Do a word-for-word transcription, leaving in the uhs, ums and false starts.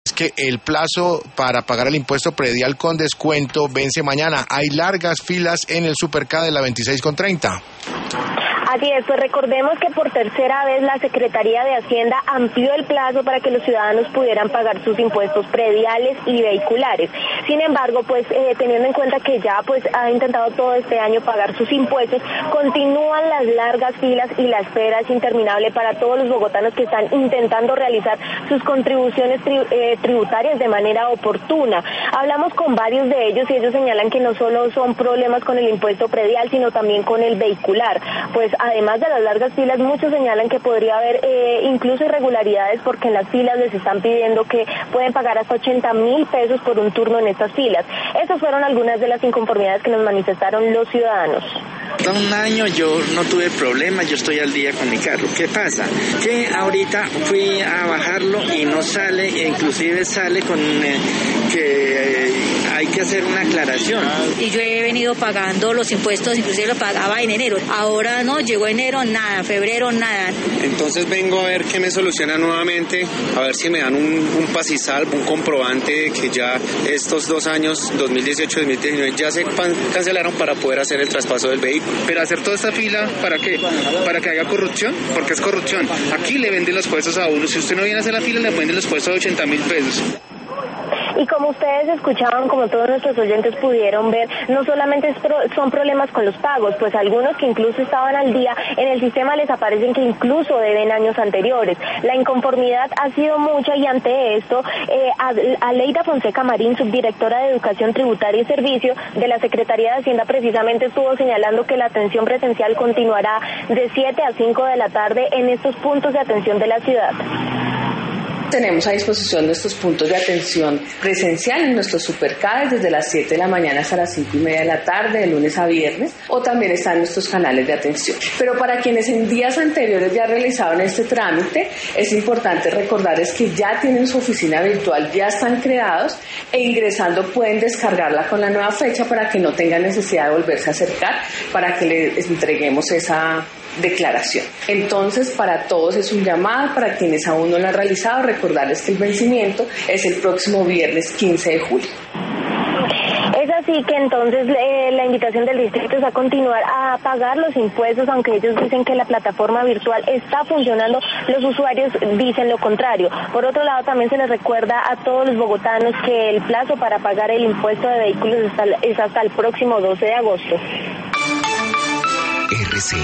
Es que el plazo para pagar el impuesto predial con descuento vence mañana. Hay largas filas en el Superca de la veintiséis con treinta. Así es, pues recordemos que por tercera vez la Secretaría de Hacienda amplió el plazo para que los ciudadanos pudieran pagar sus impuestos prediales y vehiculares. Sin embargo, pues eh, teniendo en cuenta que ya pues ha intentado todo este año pagar sus impuestos, continúan las largas filas y la espera es interminable para todos los bogotanos que están intentando realizar sus contribuciones tri- eh, tributarias de manera oportuna. Hablamos con varios de ellos y ellos señalan que no solo son problemas con el impuesto predial, sino también con el vehicular. Pues además de las largas filas, muchos señalan que podría haber eh, incluso irregularidades porque en las filas les están pidiendo que pueden pagar hasta ochenta mil pesos por un turno en estas filas. Estas fueron algunas de las inconformidades que nos manifestaron los ciudadanos. Hasta un año yo no tuve problemas, yo estoy al día con mi carro. ¿Qué pasa? Que ahorita fui a bajarlo y no sale, e inclusive sale con eh, que eh, hay que hacer una aclaración. Y yo he venido pagando los impuestos, inclusive lo pagaba en enero. Ahora no, llegó enero, nada, febrero, nada. Entonces vengo a ver qué me soluciona nuevamente, a ver si me dan un, un pasisalvo, un comprobante de que ya estos dos años, dos mil dieciocho y dos mil diecinueve, ya se pan- cancelaron para poder hacer el traspaso del vehículo. Pero hacer toda esta fila, ¿para qué? ¿Para que haya corrupción? Porque es corrupción. Aquí le venden los puestos a uno. Si usted no viene a hacer la fila, le venden los puestos a ochenta mil pesos. Y como ustedes escuchaban, como todos nuestros oyentes pudieron ver, no solamente es pro, son problemas con los pagos, pues algunos que incluso estaban al día, en el sistema les aparecen que incluso deben años anteriores. La inconformidad ha sido mucha y ante esto, eh, Aleida Fonseca Marín, subdirectora de Educación Tributaria y Servicio de la Secretaría de Hacienda, precisamente estuvo señalando que la atención presencial continuará de siete a cinco de la tarde en estos puntos de atención de la ciudad. Tenemos a disposición nuestros puntos de atención presencial en nuestros supercades desde las siete de la mañana hasta las cinco y media de la tarde, de lunes a viernes, o también están nuestros canales de atención. Pero para quienes en días anteriores ya realizaron este trámite, es importante recordarles que ya tienen su oficina virtual, ya están creados e ingresando pueden descargarla con la nueva fecha para que no tengan necesidad de volverse a acercar para que les entreguemos esa declaración. Entonces, para todos es un llamado, para quienes aún no lo han realizado, recordarles que el vencimiento es el próximo viernes quince de julio. Es así que entonces eh, la invitación del distrito es a continuar a pagar los impuestos, aunque ellos dicen que la plataforma virtual está funcionando, los usuarios dicen lo contrario. Por otro lado, también se les recuerda a todos los bogotanos que el plazo para pagar el impuesto de vehículos está, es hasta el próximo doce de agosto. R C